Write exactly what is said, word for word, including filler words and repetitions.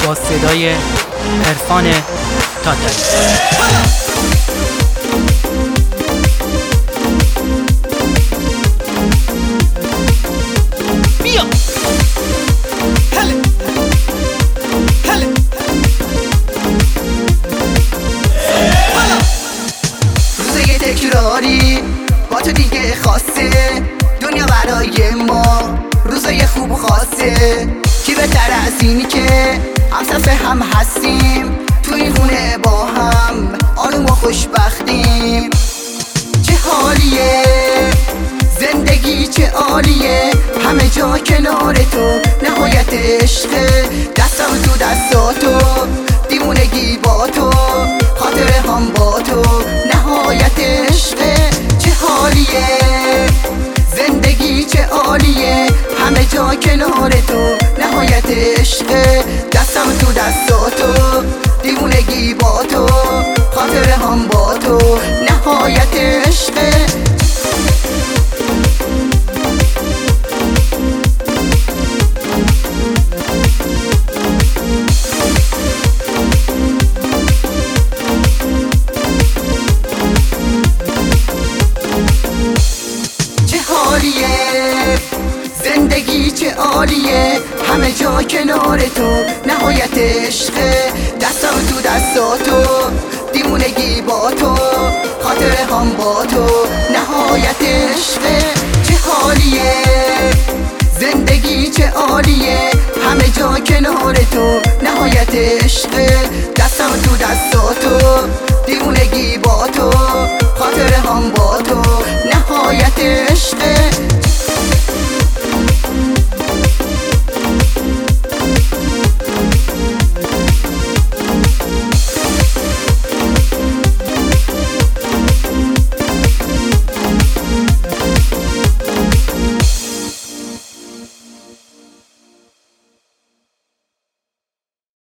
با صدای عرفان تاتاری. بیا هله هله روزه تکراری با تو دیگه خاصه، دنیا برای ما روزای خوب خاصه. کی بهتر از اینی که هم صف هم هستیم، تو این خونه با هم آروم و خوشبختیم. چه حالیه زندگی، چه عالیه، همه جا کنار تو، نهایت عشقه. دستم تو دستاتو، دیوونگی با تو، خاطر هم با تو، نهایت عشقه. چه حالیه زندگی، چه عالیه، همه جا کنار تو، نهایت عشقه. دستم تو دستاتو، دیوونگی با تو، خاطر هم با تو، نهایت عشقه. زندگی چه عالیه، همه جا کنار تو، نهایت عشقه. دستم تو دستاتو، دیوونگی با تو، خاطر هم با تو، نهایت عشقه. چه حالیه زندگی، چه عالیه، همه جا کنار تو، نهایت عشقه. دستم تو دستاتو، دیوونگی با تو، خاطر هم با تو، نهایت عشقه.